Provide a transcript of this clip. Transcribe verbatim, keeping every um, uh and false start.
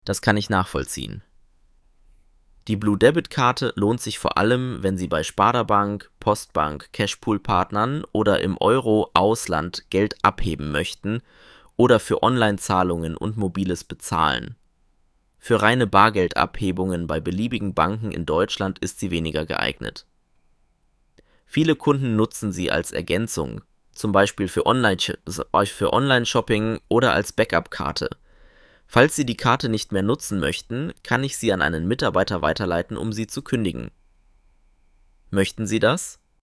Das kann ich nachvollziehen. Die Blue-Debit-Karte lohnt sich vor allem, wenn Sie bei Sparda-Bank, Postbank, Cashpool-Partnern oder im Euro-Ausland Geld abheben möchten oder für Online-Zahlungen und mobiles Bezahlen. Für reine Bargeldabhebungen bei beliebigen Banken in Deutschland ist sie weniger geeignet. Viele Kunden nutzen sie als Ergänzung, zum Beispiel für Online-Shopping oder als Backup-Karte. Falls Sie die Karte nicht mehr nutzen möchten, kann ich Sie an einen Mitarbeiter weiterleiten, um sie zu kündigen. Möchten Sie das?